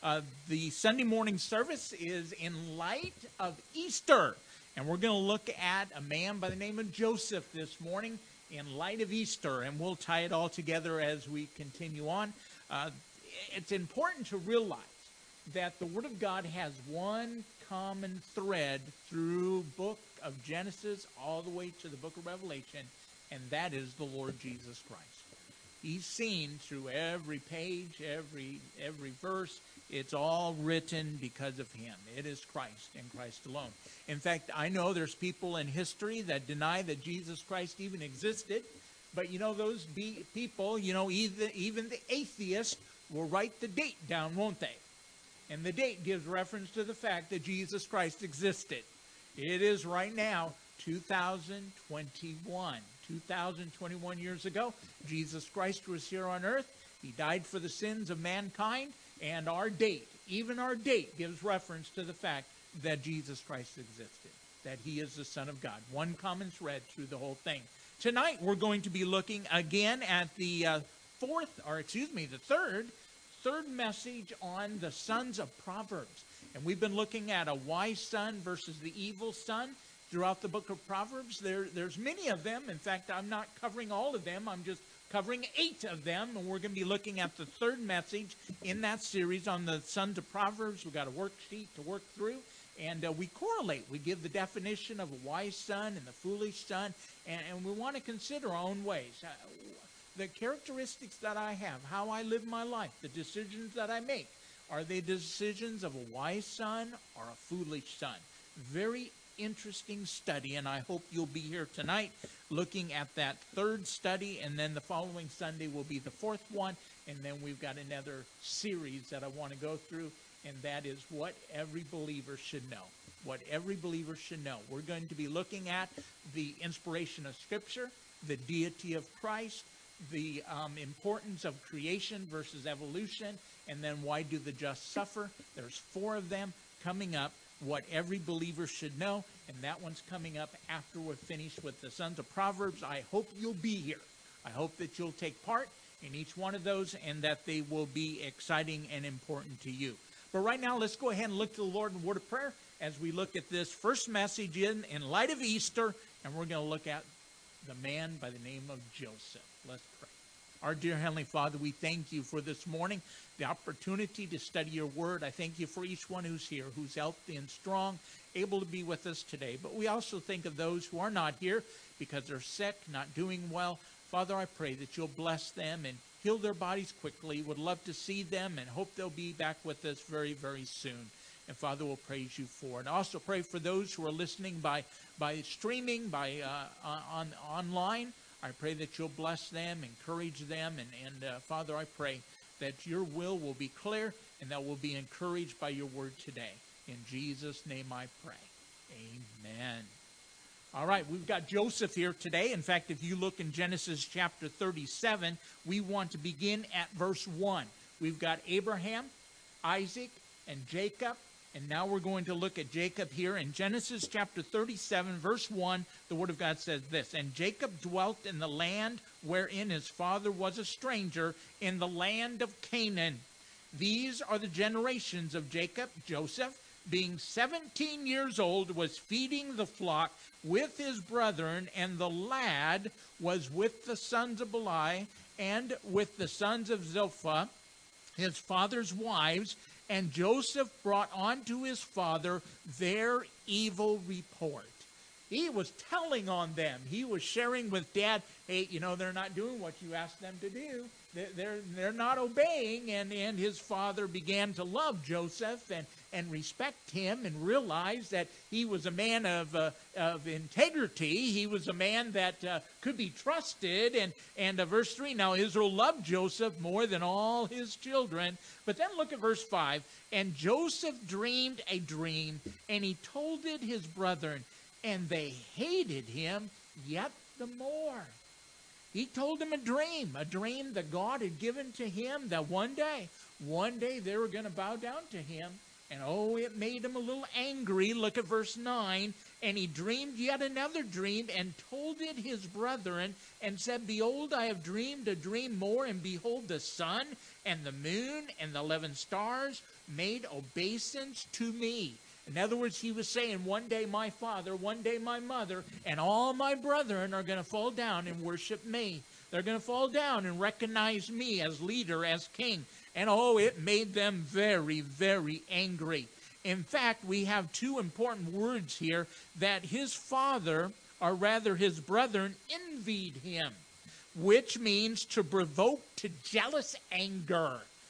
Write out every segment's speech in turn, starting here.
The Sunday morning service is in light of Easter. And we're going to look at a man by the name of Joseph this morning in light of Easter. And we'll tie it all together as we continue on. It's important to realize that the Word of God has one common thread through book of Genesis all the way to the book of Revelation, and that is the Lord Jesus Christ. He's seen through every page, every verse. It's all written because of him. It is Christ and Christ alone. In fact, I know there's people in history that deny that Jesus Christ even existed. But those people, even the atheists will write the date down, won't they? And the date gives reference to the fact that Jesus Christ existed. It is right now 2021. 2021 years ago, Jesus Christ was here on earth. He died for the sins of mankind. And our date, even our date, gives reference to the fact that Jesus Christ existed, that he is the Son of God. One common thread through the whole thing. Tonight, we're going to be looking again at the third message on the sons of Proverbs. And we've been looking at a wise son versus the evil son throughout the book of Proverbs. There's many of them. In fact, I'm not covering all of them. I'm just covering 8 of them, and we're going to be looking at the third message in that series on the sons of Proverbs. We've got a worksheet to work through, and we correlate. We give the definition of a wise son and the foolish son, and we want to consider our own ways. The characteristics that I have, how I live my life, the decisions that I make, are they decisions of a wise son or a foolish son? Very interesting study, and I hope you'll be here tonight looking at that third study, and then the following Sunday will be the fourth one, and then we've got another series that I want to go through, and that is what every believer should know. What every believer should know. We're going to be looking at the inspiration of Scripture, the deity of Christ, the importance of creation versus evolution, and then why do the just suffer? There's 4 of them coming up. What every believer should know, and that one's coming up after we're finished with the sons of Proverbs. I hope you'll be here. I hope that you'll take part in each one of those and that they will be exciting and important to you. But right now, let's go ahead and look to the Lord in a word of prayer as we look at this first message in light of Easter, and we're going to look at the man by the name of Joseph. Let's pray. Our dear Heavenly Father, we thank you for this morning, the opportunity to study your word. I thank you for each one who's here, who's healthy and strong, able to be with us today. But we also think of those who are not here because they're sick, not doing well. Father, I pray that you'll bless them and heal their bodies quickly. Would love to see them and hope they'll be back with us very, very soon. And Father, we'll praise you for it. I also pray for those who are listening by streaming, online. I pray that you'll bless them, encourage them, and Father, I pray that your will be clear and that we'll be encouraged by your word today. In Jesus' name I pray. Amen. All right, we've got Joseph here today. In fact, if you look in Genesis chapter 37, we want to begin at verse 1. We've got Abraham, Isaac, and Jacob. And now we're going to look at Jacob here in Genesis chapter 37, verse 1. The Word of God says this, "And Jacob dwelt in the land wherein his father was a stranger, in the land of Canaan. These are the generations of Jacob. Joseph, being 17 years old, was feeding the flock with his brethren, and the lad was with the sons of Beli and with the sons of Zilpah, his father's wives. And Joseph brought unto his father their evil report." He was telling on them. He was sharing with Dad, hey, they're not doing what you asked them to do. They're not obeying. And his father began to love Joseph and respect him and realize that he was a man of integrity. He was a man that could be trusted. And verse 3, now Israel loved Joseph more than all his children. But then look at verse 5. "And Joseph dreamed a dream, and he told it his brethren, and they hated him yet the more." He told them a dream that God had given to him, that one day they were going to bow down to him. And it made him a little angry. Look at verse 9. And he dreamed yet another dream, and told it his brethren, and said, Behold, I have dreamed a dream more, and behold, the sun and the moon and the 11 stars made obeisance to me. In other words, he was saying, one day my father, one day my mother, and all my brethren are going to fall down and worship me. They're going to fall down and recognize me as leader, as king. And oh, it made them very, very angry. In fact, we have two important words here, that his father, or rather his brethren, envied him, which means to provoke to jealous anger.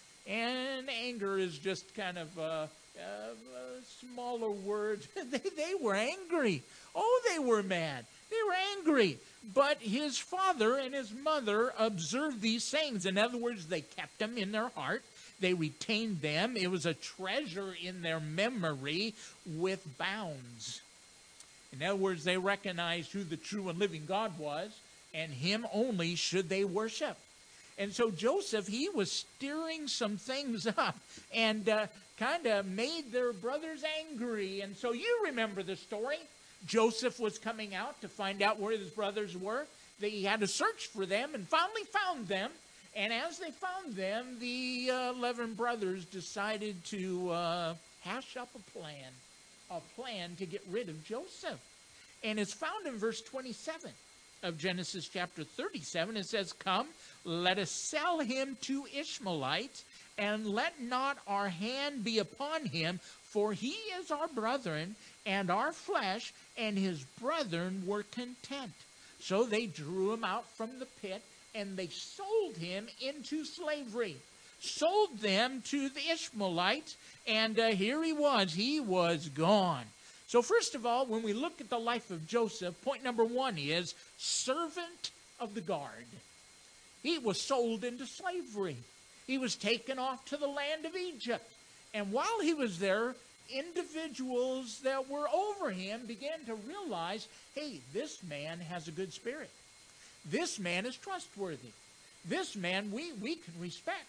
And anger is just kind of a smaller word. They were angry. Oh, they were mad. They were angry. But his father and his mother observed these things. In other words, they kept them in their heart. They retained them. It was a treasure in their memory with bounds. In other words, they recognized who the true and living God was, and him only should they worship. And so Joseph, he was stirring some things up and kind of made their brothers angry. And so you remember the story. Joseph was coming out to find out where his brothers were. He had to search for them and finally found them. And as they found them, the 11 brothers decided to hash up a plan to get rid of Joseph. And it's found in verse 27 of Genesis chapter 37. It says, Come, let us sell him to Ishmaelites, and let not our hand be upon him, for he is our brethren and our flesh. And his brethren were content. So they drew him out from the pit, and they sold him into slavery. Sold them to the Ishmaelites, and here he was gone. So first of all, when we look at the life of Joseph, point number one is servant of the guard. He was sold into slavery. He was taken off to the land of Egypt. And while he was there, individuals that were over him began to realize, hey, this man has a good spirit. This man is trustworthy. This man we can respect.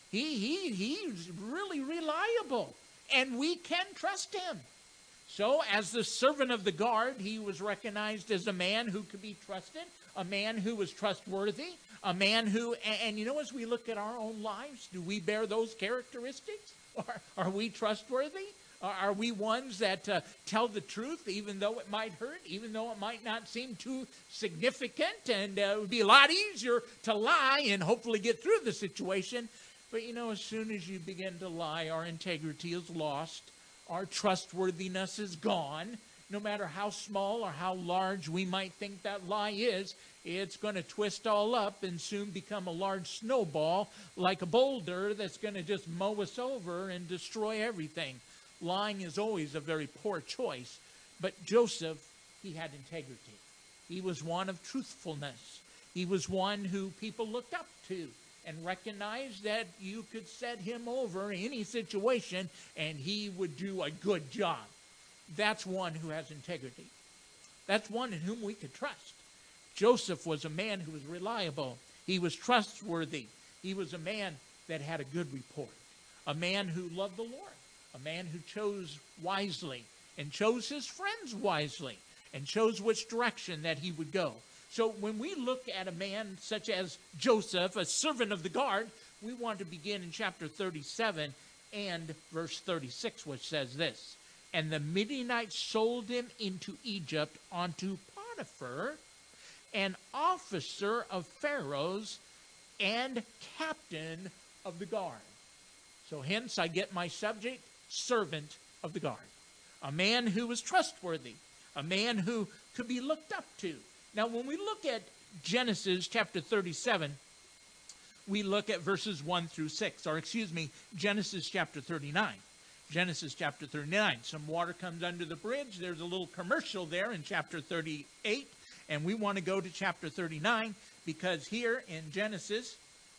He's really reliable, and we can trust him. So as the servant of the guard, he was recognized as a man who could be trusted, a man who was trustworthy, a man who, and you know, as we look at our own lives, do we bear those characteristics? Are we trustworthy? Are we ones that tell the truth even though it might hurt, even though it might not seem too significant, and it would be a lot easier to lie and hopefully get through the situation? But you know, as soon as you begin to lie, our integrity is lost. Our trustworthiness is gone. No matter how small or how large we might think that lie is, it's going to twist all up and soon become a large snowball like a boulder that's going to just mow us over and destroy everything. Lying is always a very poor choice. But Joseph, he had integrity. He was one of truthfulness. He was one who people looked up to and recognized that you could set him over in any situation and he would do a good job. That's one who has integrity. That's one in whom we could trust. Joseph was a man who was reliable. He was trustworthy. He was a man that had a good report. A man who loved the Lord. A man who chose wisely and chose his friends wisely and chose which direction that he would go. So when we look at a man such as Joseph, a servant of the guard, we want to begin in chapter 37 and verse 36, which says this. And the Midianites sold him into Egypt unto Potiphar, an officer of Pharaoh's and captain of the guard. So hence I get my subject, servant of the guard. A man who was trustworthy. A man who could be looked up to. Now when we look at Genesis chapter 37, we look at verses 1 through 6. Or Genesis chapter 39. Genesis chapter 39. Some water comes under the bridge. There's a little commercial there in chapter 38. And we want to go to chapter 39 because here in Genesis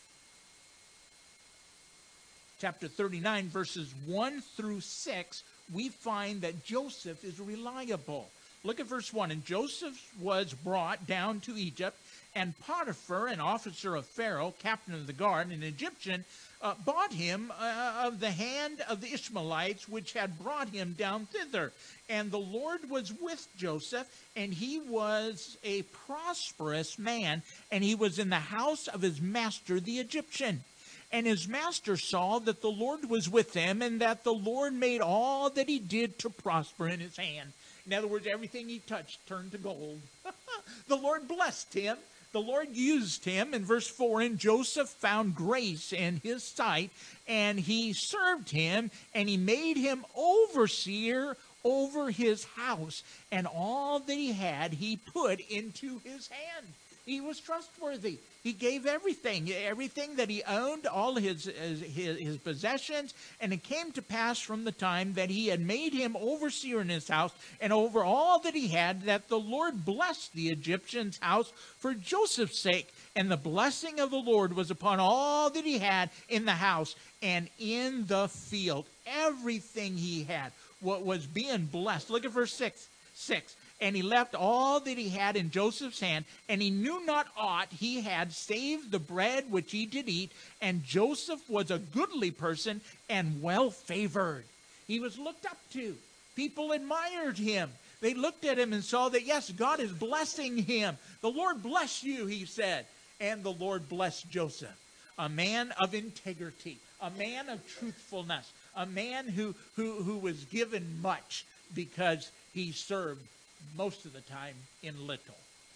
chapter 39, verses 1 through 6, we find that Joseph is reliable. Look at verse 1. And Joseph was brought down to Egypt, And Potiphar, an officer of Pharaoh, captain of the guard, an Egyptian, bought him of the hand of the Ishmaelites, which had brought him down thither. And the Lord was with Joseph, and he was a prosperous man, and he was in the house of his master, the Egyptian. And his master saw that the Lord was with him, and that the Lord made all that he did to prosper in his hand. In other words, everything he touched turned to gold. The Lord blessed him. The Lord used him. In verse 4, and Joseph found grace in his sight, and he served him, and he made him overseer over his house, and all that he had he put into his hand. He was trustworthy. He gave everything that he owned, all his possessions. And it came to pass from the time that he had made him overseer in his house and over all that he had, that the Lord blessed the Egyptian's house for Joseph's sake. And the blessing of the Lord was upon all that he had in the house and in the field. Everything he had, what was being blessed. Look at verse 6. And he left all that he had in Joseph's hand, and he knew not aught he had save the bread which he did eat. And Joseph was a goodly person and well favored. He was looked up to. People admired him. They looked at him and saw that, yes, God is blessing him. The Lord bless you, he said. And the Lord blessed Joseph, a man of integrity, a man of truthfulness, a man who was given much because he served most of the time in little.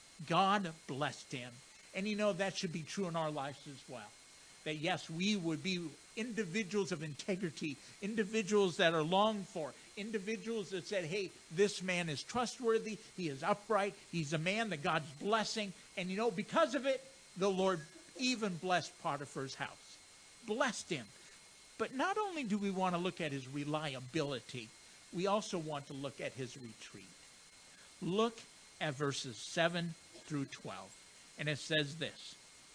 God blessed him. And you know, that should be true in our lives as well. That yes, we would be individuals of integrity, individuals that are longed for, individuals that said, hey, this man is trustworthy, he is upright, he's a man that God's blessing. And you know, because of it, the Lord even blessed Potiphar's house. Blessed him. But not only do we want to look at his reliability, we also want to look at his retreat. Look at verses 7 through 12. And it says this.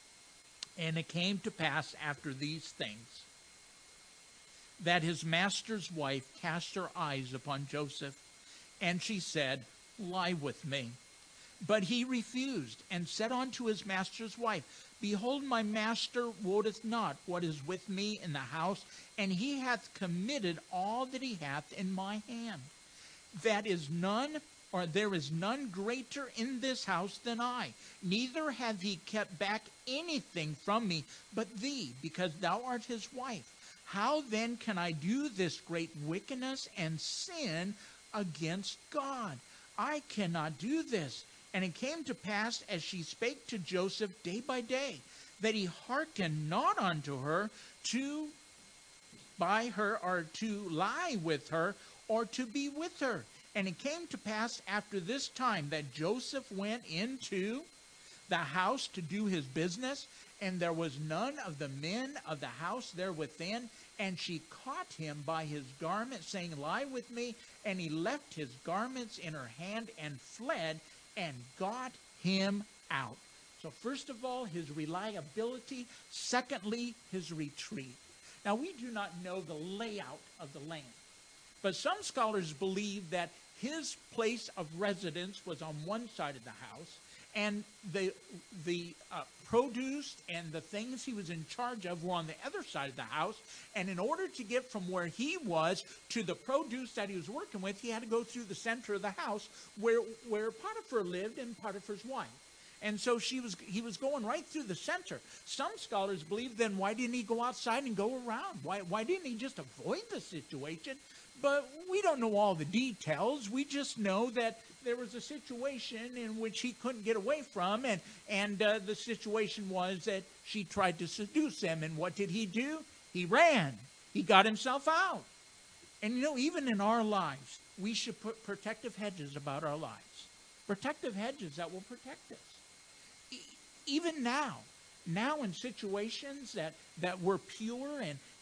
And it came to pass after these things that his master's wife cast her eyes upon Joseph, and she said, lie with me. But he refused, and said unto his master's wife, behold, my master wotteth not what is with me in the house, and he hath committed all that he hath in my hand. There is none greater in this house than I. Neither hath he kept back anything from me but thee, because thou art his wife. How then can I do this great wickedness and sin against God? I cannot do this. And it came to pass, as she spake to Joseph day by day, that he hearkened not unto her to buy her, or to lie with her, or to be with her. And it came to pass after this time that Joseph went into the house to do his business, and there was none of the men of the house there within. And she caught him by his garment, saying, lie with me. And he left his garments in her hand and fled, and got him out. So first of all, his reliability. Secondly, his retreat. Now, we do not know the layout of the land, but some scholars believe that his place of residence was on one side of the house, and the produce and the things he was in charge of were on the other side of the house. And in order to get from where he was to the produce that he was working with, he had to go through the center of the house where Potiphar lived and Potiphar's wife. And so he was going right through the center. Some scholars believe, then why didn't he go outside and go around? Why didn't he just avoid the situation? But we don't know all the details. We just know that there was a situation in which he couldn't get away from, and the situation was that she tried to seduce him. And what did he do? He ran. He got himself out. And you know, even in our lives, we should put protective hedges about our lives. Protective hedges that will protect us. Even now in situations that we're pure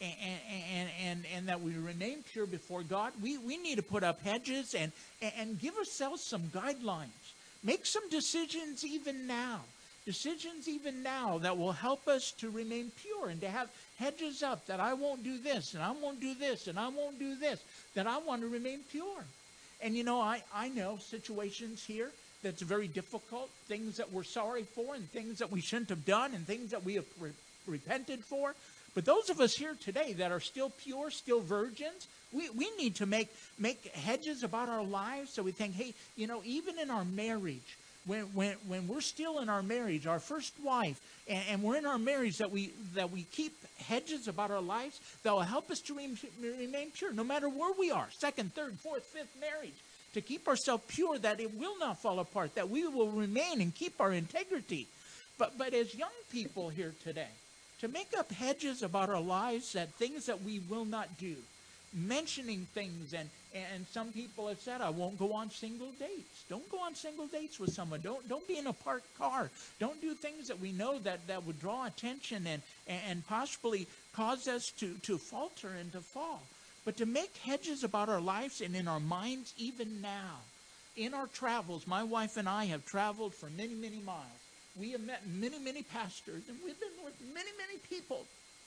and that we remain pure before God, we need to put up hedges and give ourselves some guidelines. Make some decisions even now. Decisions even now that will help us to remain pure and to have hedges up that I won't do this and I won't do this and I won't do this, that I want to remain pure. And you know, I know situations here that's very difficult, things that we're sorry for and things that we shouldn't have done and things that we have repented for. But those of us here today that are still pure, still virgins, we need to make hedges about our lives. So we think, hey, even in our marriage, when we're still in our marriage, our first wife, and we're in our marriage, that we keep hedges about our lives that will help us to remain pure, no matter where we are, second, third, fourth, fifth marriage, to keep ourselves pure, that it will not fall apart, that we will remain and keep our integrity. But as young people here today, to make up hedges about our lives, that things that we will not do, mentioning things, and some people have said, I won't go on single dates. Don't go on single dates with someone. Don't be in a parked car. Don't do things that we know that would draw attention and possibly cause us to falter and to fall. But to make hedges about our lives and in our minds even now. In our travels, my wife and I have traveled for many, many miles. We have met many, many pastors, and we've been with many, many people.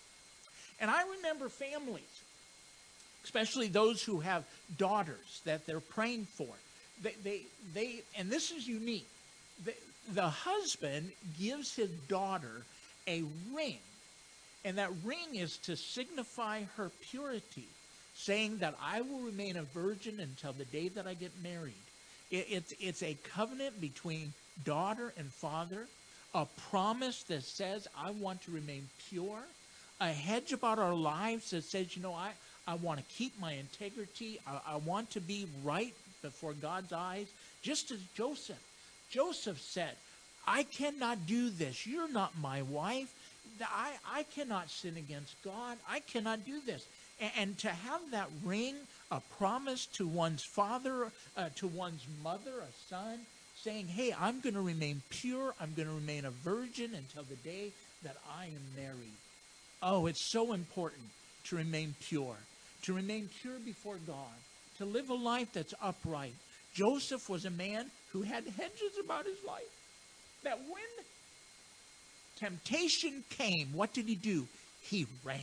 And I remember families, especially those who have daughters that they're praying for. They and this is unique. The husband gives his daughter a ring, and that ring is to signify her purity, saying that I will remain a virgin until the day that I get married. It's a covenant between daughter and father, a promise that says I want to remain pure, a hedge about our lives that says, I want to keep my integrity. I want to be right before God's eyes. Just as Joseph said, I cannot do this. You're not my wife. I cannot sin against God. I cannot do this. And to have that ring, a promise to one's father, to one's mother, a son, saying, hey, I'm going to remain pure. I'm going to remain a virgin until the day that I am married. Oh, it's so important to remain pure before God, to live a life that's upright. Joseph was a man who had hedges about his life, that when temptation came, what did he do? He ran.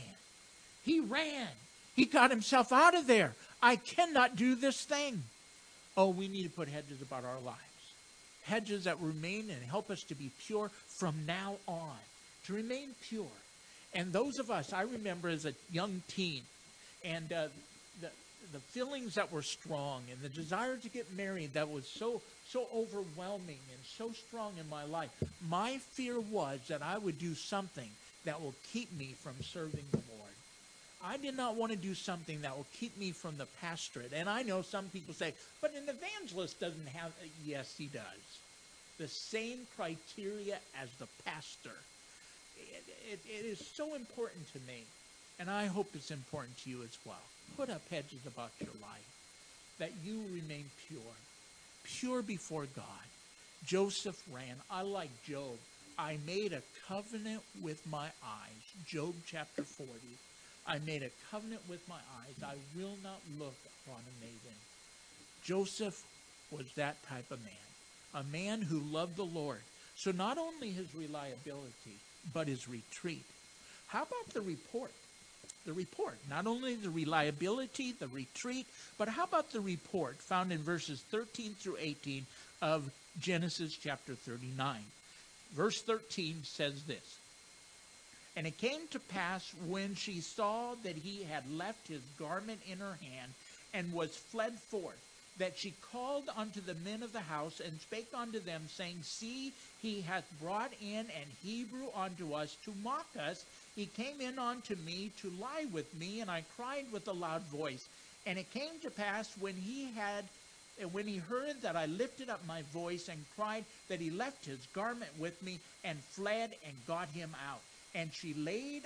He got himself out of there. I cannot do this thing. Oh, we need to put hedges about our lives. Hedges that remain and help us to be pure from now on, to remain pure. And those of us, I remember as a young teen, and the feelings that were strong, and the desire to get married that was so overwhelming and so strong in my life. My fear was that I would do something that will keep me from serving the Lord. I did not want to do something that will keep me from the pastorate. And I know some people say, but an evangelist doesn't have... Yes, he does. The same criteria as the pastor. It is so important to me, and I hope it's important to you as well. Put up hedges about your life, that you remain pure before God. Joseph ran. I like Job. I made a covenant with my eyes. Job chapter 40. I made a covenant with my eyes. I will not look upon a maiden. Joseph was that type of man, a man who loved the Lord. So not only his reliability, but his retreat. How about the report? The report, not only the reliability, the retreat, but how about the report found in verses 13 through 18 of Genesis chapter 39. Verse 13 says this, and it came to pass when she saw that he had left his garment in her hand and was fled forth, that she called unto the men of the house and spake unto them, saying, see, he hath brought in an Hebrew unto us to mock us. He came in unto me to lie with me, and I cried with a loud voice. And it came to pass when he heard that I lifted up my voice and cried, that he left his garment with me and fled and got him out. And she laid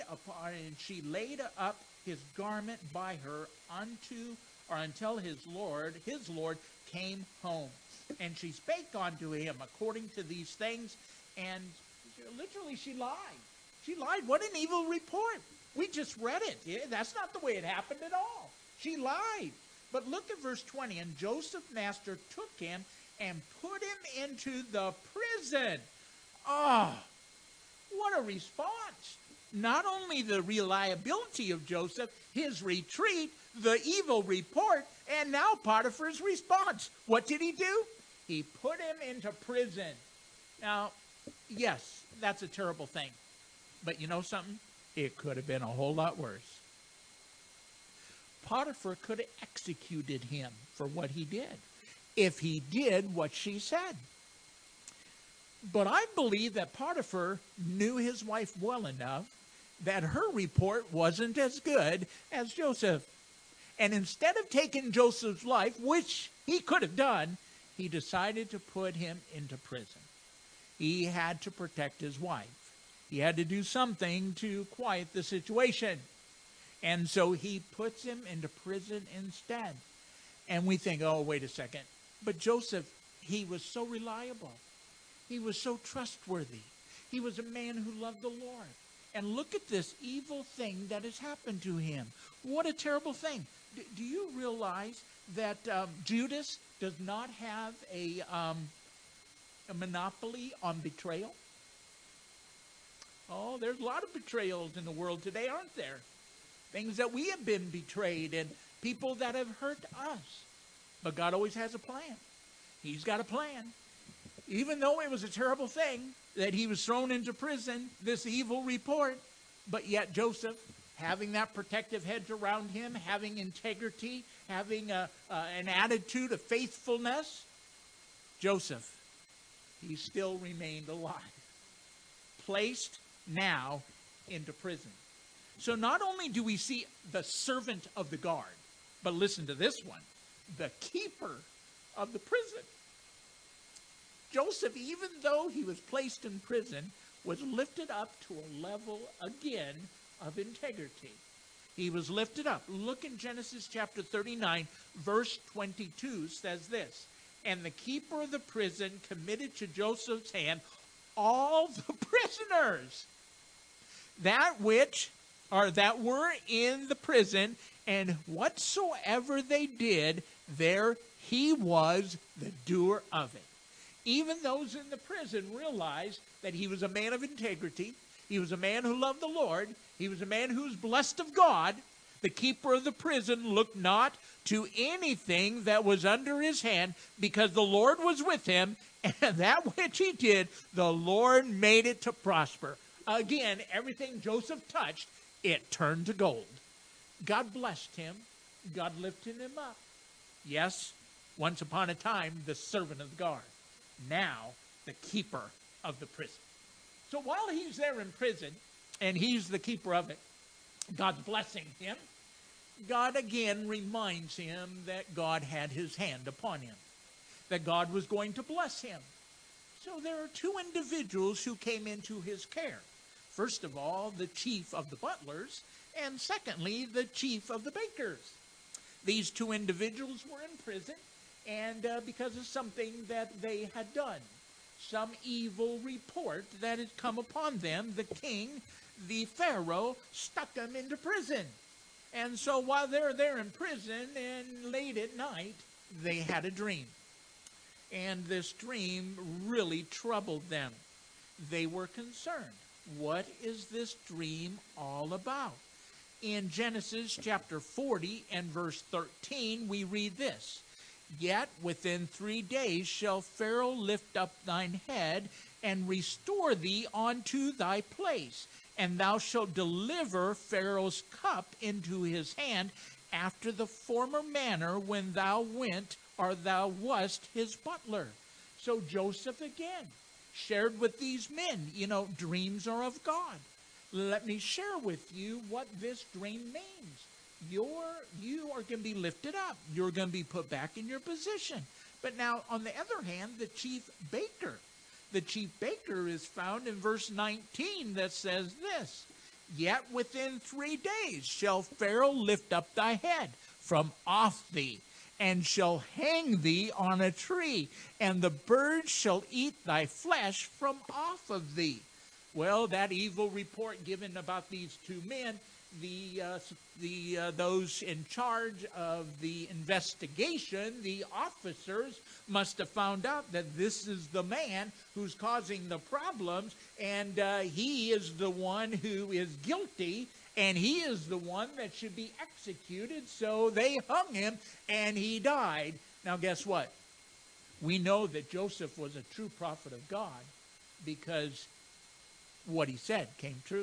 up his garment by her until his Lord came home. And she spake unto him according to these things, and literally she lied. She lied. What an evil report. We just read it. Yeah, that's not the way it happened at all. She lied. But look at verse 20. And Joseph's master took him and put him into the prison. Oh, what a response. Not only the reliability of Joseph, his retreat, the evil report, and now Potiphar's response. What did he do? He put him into prison. Now, yes, that's a terrible thing. But you know something? It could have been a whole lot worse. Potiphar could have executed him for what he did, if he did what she said. But I believe that Potiphar knew his wife well enough that her report wasn't as good as Joseph. And instead of taking Joseph's life, which he could have done, he decided to put him into prison. He had to protect his wife. He had to do something to quiet the situation. And so he puts him into prison instead. And we think, oh, wait a second. But Joseph, he was so reliable. He was so trustworthy. He was a man who loved the Lord. And look at this evil thing that has happened to him. What a terrible thing. Do you realize that Judas does not have a monopoly on betrayal? Oh, there's a lot of betrayals in the world today, aren't there? Things that we have been betrayed and people that have hurt us. But God always has a plan. He's got a plan. Even though it was a terrible thing that he was thrown into prison, this evil report, but yet Joseph, having that protective hedge around him, having integrity, having an attitude of faithfulness, Joseph, he still remained alive, placed now into prison. So not only do we see the servant of the guard, but listen to this one, the keeper of the prison. Joseph, even though he was placed in prison, was lifted up to a level again of integrity. He was lifted up. Look in Genesis chapter 39, verse 22 says this, and the keeper of the prison committed to Joseph's hand all the prisoners that were in the prison, and whatsoever they did, there he was the doer of it. Even those in the prison realized that he was a man of integrity. He was a man who loved the Lord. He was a man who was blessed of God. The keeper of the prison looked not to anything that was under his hand, because the Lord was with him, and that which he did, the Lord made it to prosper. Again, everything Joseph touched, it turned to gold. God blessed him. God lifted him up. Yes, once upon a time, the servant of the guard. Now, the keeper of the prison. So while he's there in prison, and he's the keeper of it, God's blessing him. God again reminds him that God had his hand upon him, that God was going to bless him. So there are two individuals who came into his care. First of all, the chief of the butlers, and secondly, the chief of the bakers. These two individuals were in prison, and because of something that they had done, some evil report that had come upon them, the king, the Pharaoh, stuck them into prison. And so while they're there in prison, and late at night, they had a dream. And this dream really troubled them. They were concerned. What is this dream all about? In Genesis chapter 40 and verse 13, we read this. Yet within 3 days shall Pharaoh lift up thine head, and restore thee unto thy place. And thou shalt deliver Pharaoh's cup into his hand, after the former manner when thou went, or thou wast his butler. So Joseph again shared with these men, dreams are of God. Let me share with you what this dream means. You are going to be lifted up. You're going to be put back in your position. But now, on the other hand, the chief baker. The chief baker is found in verse 19 that says this. Yet within 3 days shall Pharaoh lift up thy head from off thee, and shall hang thee on a tree, and the birds shall eat thy flesh from off of thee. Well, that evil report given about these two men, those in charge of the investigation, the officers, must have found out that this is the man who's causing the problems, and he is the one who is guilty, and he is the one that should be executed. So they hung him, and he died. Now, guess what? We know that Joseph was a true prophet of God because what he said came true.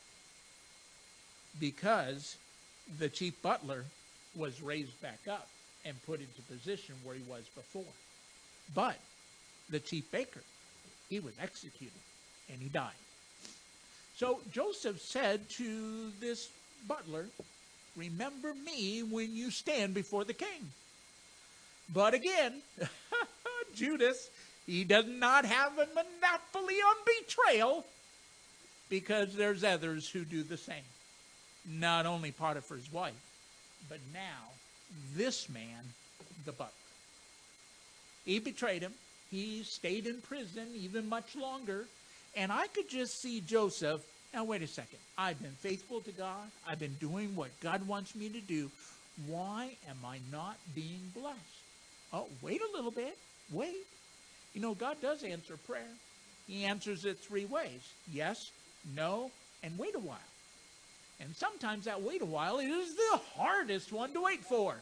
Because the chief butler was raised back up and put into position where he was before. But the chief baker, he was executed and he died. So Joseph said to this butler, remember me when you stand before the king. But again, Judas, he does not have a monopoly on betrayal because there's others who do the same. Not only Potiphar's wife, but now this man, the butler. He betrayed him. He stayed in prison even much longer. And I could just see Joseph, now wait a second. I've been faithful to God. I've been doing what God wants me to do. Why am I not being blessed? Oh, wait a little bit. Wait. You know, God does answer prayer. He answers it 3 ways. Yes, no, and wait a while. And sometimes that wait a while is the hardest one to wait for.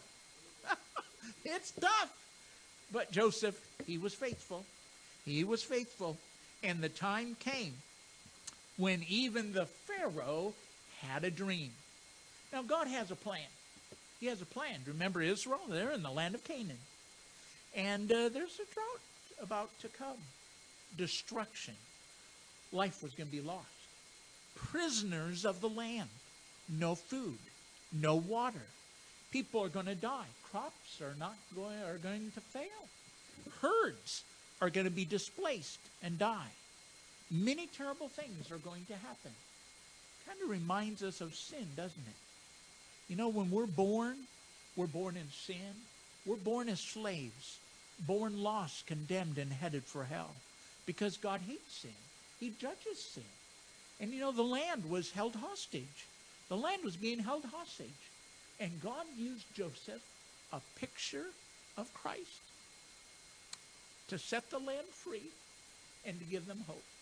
It's tough. But Joseph, he was faithful. He was faithful. And the time came when even the Pharaoh had a dream. Now, God has a plan. He has a plan. Remember Israel? They're in the land of Canaan. And there's a drought about to come. Destruction. Life was going to be lost. Prisoners of the land. No food. No water. People are going to die. Crops are going to fail. Herds are going to be displaced and die. Many terrible things are going to happen. Kind of reminds us of sin, doesn't it? You know, when we're born in sin. We're born as slaves, born lost, condemned, and headed for hell because God hates sin. He judges sin. And you know, the land was held hostage. The land was being held hostage. And God used Joseph, a picture of Christ, to set the land free and to give them hope.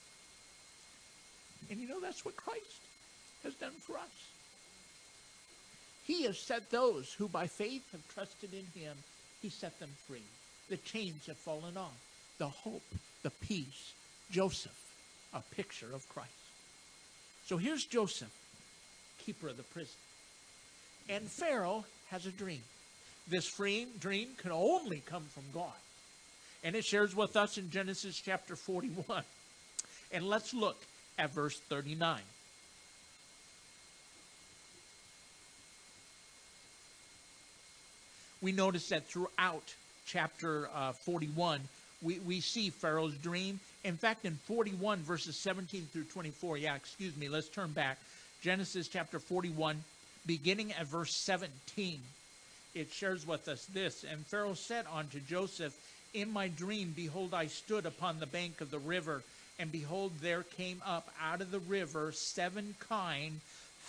And you know, that's what Christ has done for us. He has set those who by faith have trusted in him, he set them free. The chains have fallen off. The hope, the peace. Joseph, a picture of Christ. So here's Joseph, keeper of the prison. And Pharaoh has a dream. This dream can only come from God. And it shares with us in Genesis chapter 41. And let's look at verse 39. We notice that throughout chapter 41, we see Pharaoh's dream. In fact, in 41, verses 17 through 24, let's turn back. Genesis chapter 41, beginning at verse 17. It shares with us this. And Pharaoh said unto Joseph, in my dream, behold, I stood upon the bank of the river, and behold, there came up out of the river 7 kine,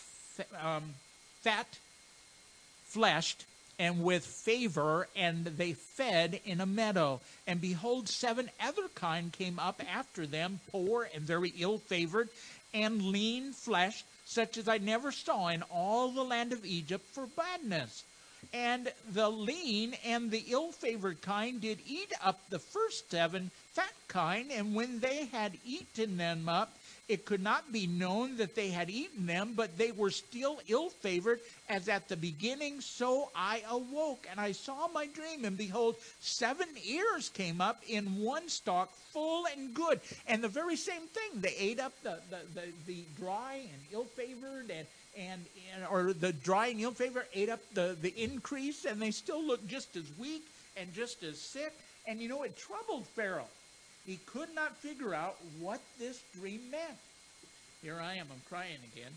fat-fleshed, and with favor, and they fed in a meadow. And behold, 7 other kine came up after them, poor and very ill-favored, and lean-fleshed, such as I never saw in all the land of Egypt for badness. And the lean and the ill-favored kine did eat up the first 7 fat kine, and when they had eaten them up, it could not be known that they had eaten them, but they were still ill-favored as at the beginning. So I awoke, and I saw my dream, and behold, 7 ears came up in one stalk, full and good. And the very same thing, they ate up the dry and ill-favored, or the dry and ill-favored ate up the increase, and they still looked just as weak and just as sick. And you know, it troubled Pharaoh. He could not figure out what this dream meant. Here I am, I'm crying again.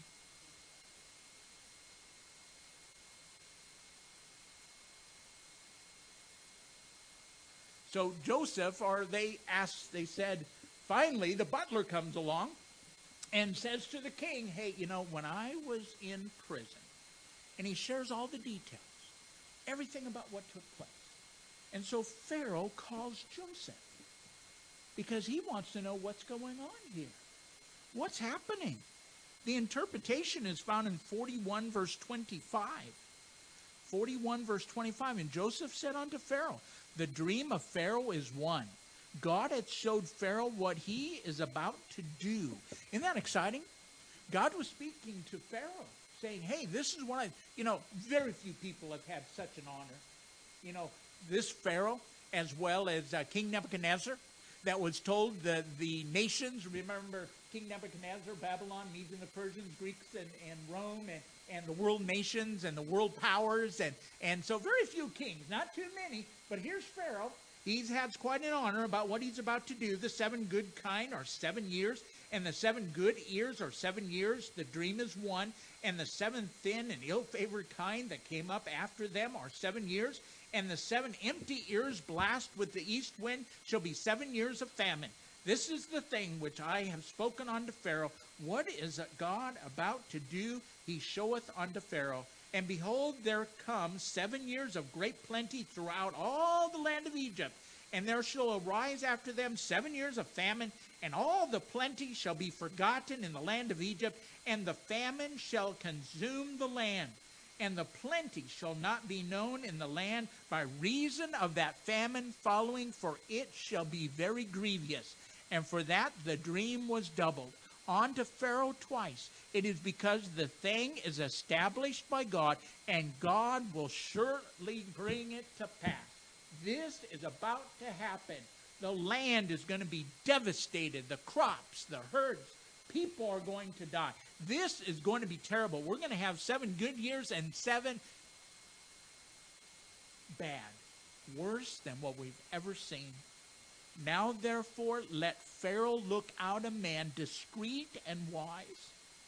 So Joseph, they said, finally the butler comes along and says to the king, hey, you know, when I was in prison, and he shares all the details, everything about what took place. And so Pharaoh calls Joseph because he wants to know what's going on here. What's happening? The interpretation is found in 41 verse 25. 41 verse 25. And Joseph said unto Pharaoh, The dream of Pharaoh is one. God had showed Pharaoh what he is about to do. Isn't that exciting? God was speaking to Pharaoh, saying, hey, this is what very few people have had such an honor. This Pharaoh, as well as King Nebuchadnezzar, that was told that the nations, remember King Nebuchadnezzar, Babylon, Medes and the Persians, Greeks and Rome, and the world nations and the world powers, and so very few kings, not too many, but here's Pharaoh. He has quite an honor about what he's about to do. The 7 good kine are 7 years, and the 7 good ears are 7 years. The dream is one, and the 7 thin and ill-favored kine that came up after them are 7 years, and the 7 empty ears blast with the east wind shall be 7 years of famine. This is the thing which I have spoken unto Pharaoh. What is God about to do? He showeth unto Pharaoh. And behold, there come 7 years of great plenty throughout all the land of Egypt. And there shall arise after them 7 years of famine, and all the plenty shall be forgotten in the land of Egypt, and the famine shall consume the land. And the plenty shall not be known in the land by reason of that famine following, for it shall be very grievous. And for that the dream was doubled unto Pharaoh twice. It is because the thing is established by God, and God will surely bring it to pass. This is about to happen. The land is going to be devastated. The crops, the herds, people are going to die. This is going to be terrible. We're going to have 7 good years and 7 bad. Worse than what we've ever seen. Now, therefore, let Pharaoh look out a man discreet and wise,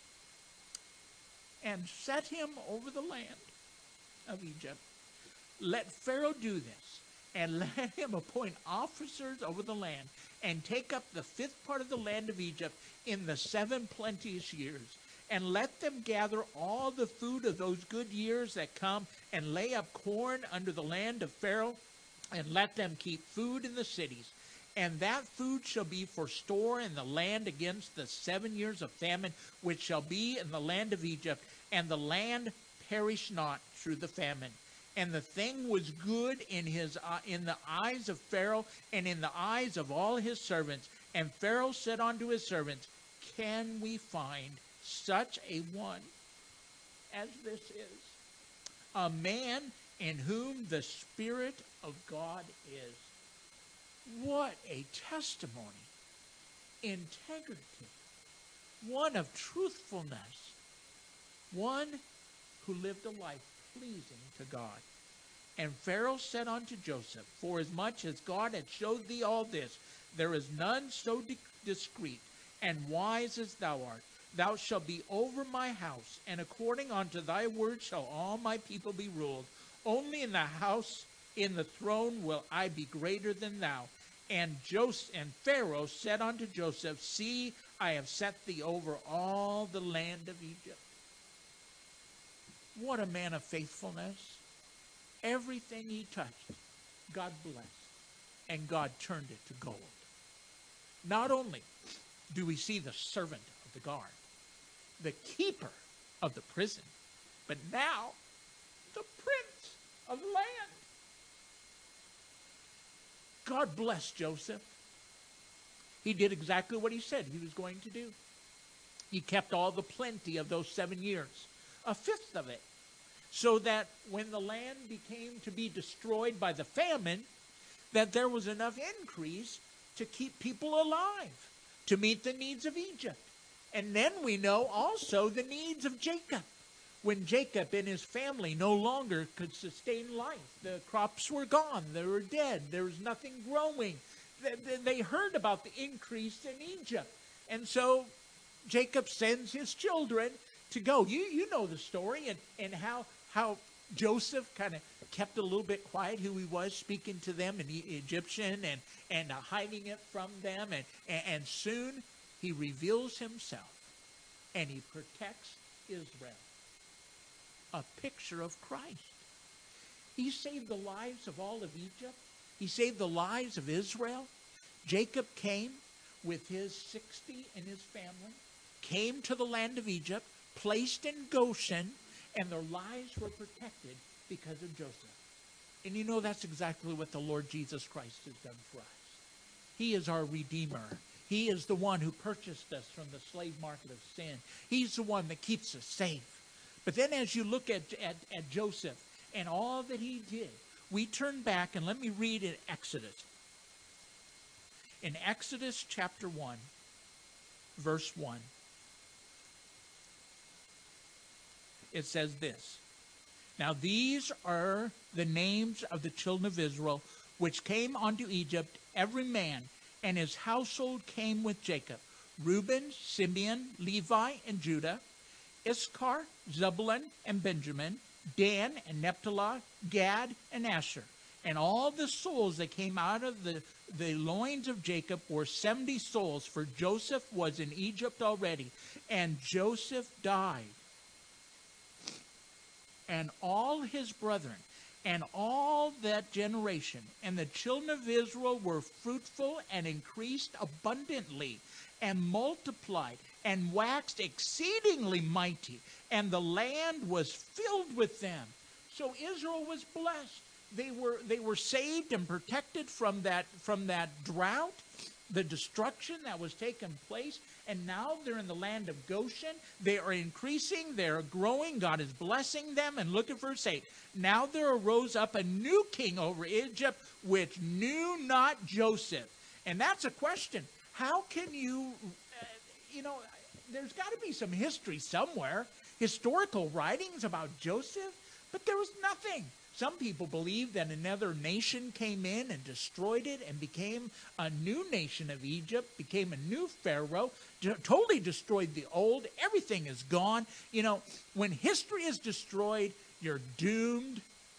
and set him over the land of Egypt. Let Pharaoh do this, and let him appoint officers over the land, and take up the 5th part of the land of Egypt in the 7 plenteous years. And let them gather all the food of those good years that come, and lay up corn under the land of Pharaoh, and let them keep food in the cities. And that food shall be for store in the land against the 7 years of famine, which shall be in the land of Egypt, and the land perish not through the famine. And the thing was good in the eyes of Pharaoh, and in the eyes of all his servants. And Pharaoh said unto his servants, can we find such a one as this is? A man in whom the Spirit of God is. What a testimony. Integrity. One of truthfulness. One who lived a life pleasing to God. And Pharaoh said unto Joseph, forasmuch as God hath showed thee all this, there is none so discreet and wise as thou art. Thou shalt be over my house, and according unto thy word shall all my people be ruled. Only in the house, in the throne, will I be greater than thou. And Pharaoh said unto Joseph, see, I have set thee over all the land of Egypt. What a man of faithfulness. Everything he touched, God blessed, and God turned it to gold. Not only do we see the servant of the guard, the keeper of the prison, but now the prince of the land. God blessed Joseph. He did exactly what he said he was going to do. He kept all the plenty of those 7 years, 1/5 of it, so that when the land became to be destroyed by the famine, that there was enough increase to keep people alive, to meet the needs of Egypt. And then we know also the needs of Jacob. When Jacob and his family no longer could sustain life, the crops were gone, they were dead, there was nothing growing. They heard about the increase in Egypt. And so Jacob sends his children to go. You know the story, and how Joseph kind of kept a little bit quiet who he was, speaking to them in Egyptian and hiding it from them. And soon he reveals himself and he protects Israel. A picture of Christ. He saved the lives of all of Egypt. He saved the lives of Israel. Jacob came with his 60 and his family, came to the land of Egypt, placed in Goshen, and their lives were protected because of Joseph. And you know, that's exactly what the Lord Jesus Christ has done for us. He is our Redeemer. He is the one who purchased us from the slave market of sin. He's the one that keeps us safe. But then as you look at Joseph and all that he did, we turn back and let me read in Exodus. In Exodus chapter 1, verse 1, it says this. Now these are the names of the children of Israel, which came unto Egypt, every man and his household came with Jacob. Reuben, Simeon, Levi, and Judah, Issachar, Zebulun, and Benjamin, Dan and Naphtali, Gad, and Asher. And all the souls that came out of the loins of Jacob were 70 souls, for Joseph was in Egypt already. And Joseph died. And all his brethren, and all that generation, and the children of Israel were fruitful and increased abundantly, and multiplied, and waxed exceedingly mighty, and the land was filled with them. So Israel was blessed. They were saved and protected from that drought, the destruction that was taking place, and now they're in the land of Goshen. They are increasing, they're growing, God is blessing them. And look at verse 8. Now there arose up a new king over Egypt, which knew not Joseph. And that's a question. How can you, there's got to be some history somewhere, historical writings about Joseph, but there was nothing. Some people believe that another nation came in and destroyed it and became a new nation of Egypt, became a new Pharaoh, totally destroyed the old. Everything is gone. You know, when history is destroyed, you're doomed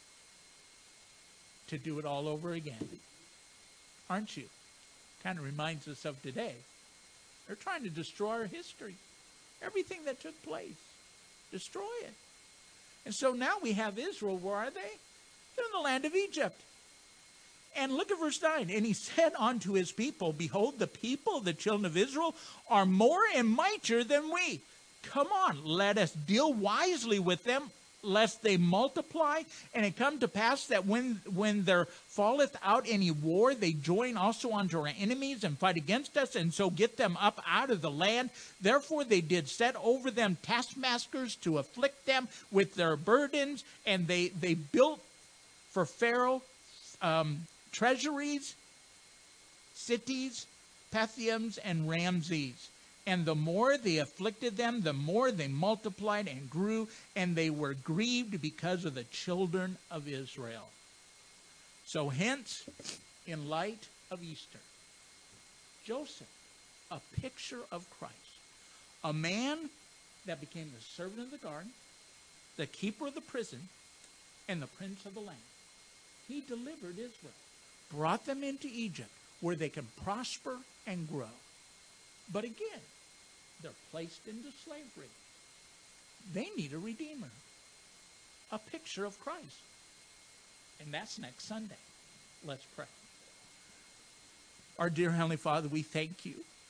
to do it all over again. Aren't you? Kind of reminds us of today. They're trying to destroy our history. Everything that took place. Destroy it. And so now we have Israel. Where are they? They're in the land of Egypt. And look at verse 9. And he said unto his people, behold, the people, the children of Israel, are more and mightier than we. Come on, let us deal wisely with them, lest they multiply. And it come to pass that when there falleth out any war, they join also unto our enemies and fight against us, and so get them up out of the land. Therefore they did set over them taskmasters to afflict them with their burdens, and they built for Pharaoh treasuries, cities, Pethiums, and Ramses. And the more they afflicted them, the more they multiplied and grew, and they were grieved because of the children of Israel. So hence, in light of Easter, Joseph, a picture of Christ, a man that became the servant of the garden, the keeper of the prison, and the prince of the land. He delivered Israel, brought them into Egypt, where they can prosper and grow. But again, they're placed into slavery. They need a redeemer, a picture of Christ. And that's next Sunday. Let's pray. Our dear Heavenly Father, we thank you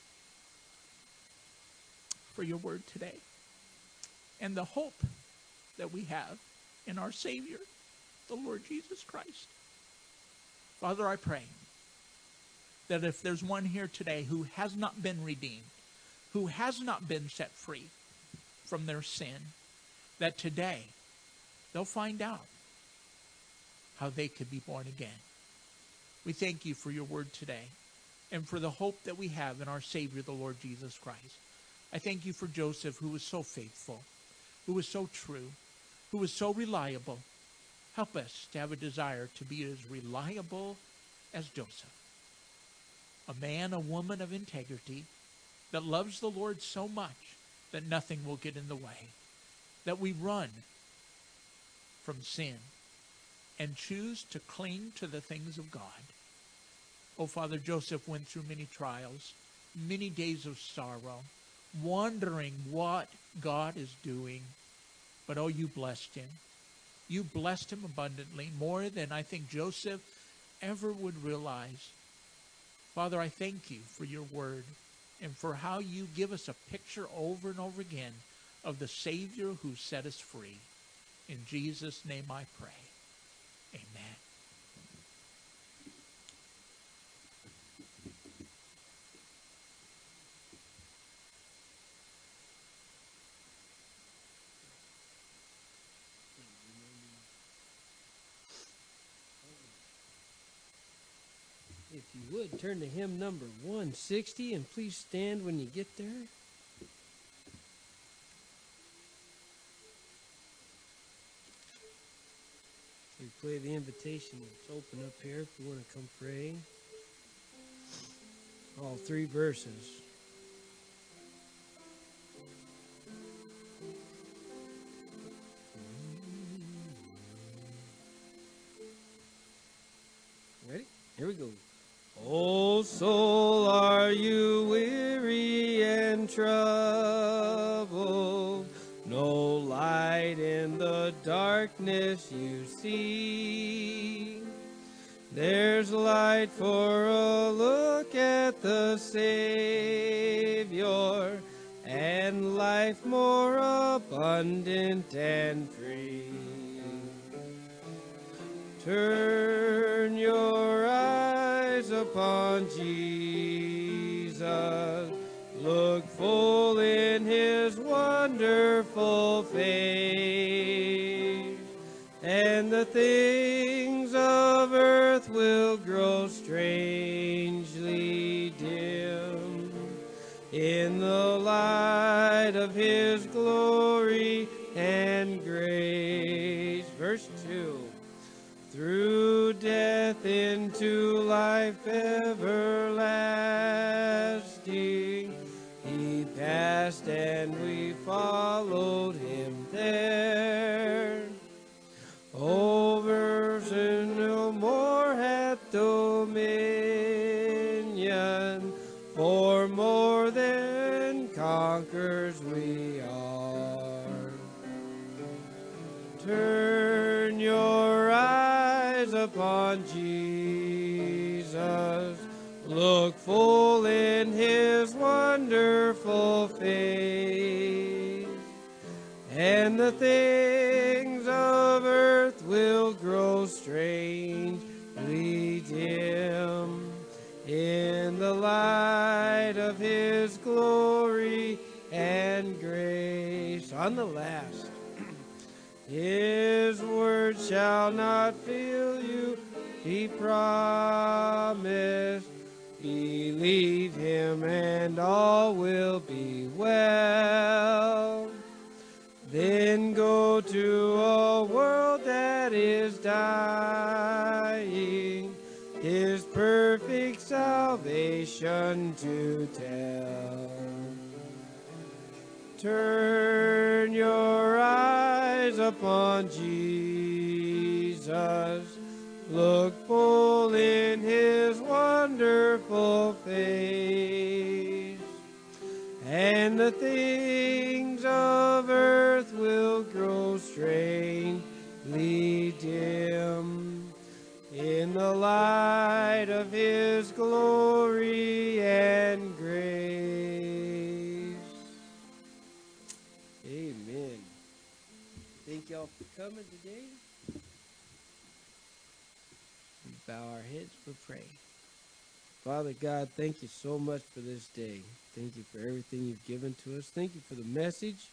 for your word today and the hope that we have in our Savior, the Lord Jesus Christ. Father, I pray that if there's one here today who has not been redeemed, who has not been set free from their sin, that today they'll find out how they could be born again. We thank you for your word today and for the hope that we have in our Savior, the Lord Jesus Christ. I thank you for Joseph, who was so faithful, who was so true, who was so reliable. Help us to have a desire to be as reliable as Joseph. A man, a woman of integrity that loves the Lord so much that nothing will get in the way. That we run from sin and choose to cling to the things of God. Oh, Father, Joseph went through many trials, many days of sorrow, wondering what God is doing. But oh, you blessed him. You blessed him abundantly, more than I think Joseph ever would realize. Father, I thank you for your word and for how you give us a picture over and over again of the Savior who set us free. In Jesus' name I pray. Amen. If you would, turn to hymn number 160, and please stand when you get there. We play the invitation. It's open up here if you want to come pray. All 3 verses. Ready? Here we go. O soul, are you weary and troubled? No light in the darkness you see. There's light for a look at the Savior, and life more abundant and free. Turn your eyes upon Jesus. Look full in his wonderful face, and the things of earth will grow strangely dim in the light of his glory and grace. Verse 2. Through death into life everlasting, he passed and we followed him there. Over sin no more hath dominion, for more than conquerors we are. Turn your eyes upon Jesus. Look full in his wonderful face, and the things of earth will grow strangely dim in the light of his glory and grace. On the last. His word shall not fail you, he promised. Believe him and all will be well. Then go to a world that is dying, his perfect salvation to tell. Turn your eyes upon Jesus. Look full in his wonderful face, and the things of earth will grow strangely dim in the light of his glory and grace. Amen. Thank y'all for coming today. We bow our heads for prayer. Father God, thank you so much for this day. Thank you for everything you've given to us. Thank you for the message.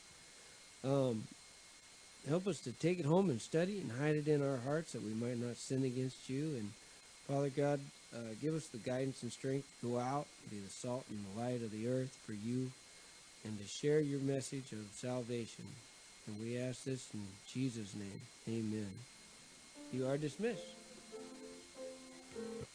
Help us to take it home and study and hide it in our hearts that we might not sin against you. And Father God, give us the guidance and strength to go out, be the salt and the light of the earth for you, and to share your message of salvation. And we ask this in Jesus' name. Amen. You are dismissed.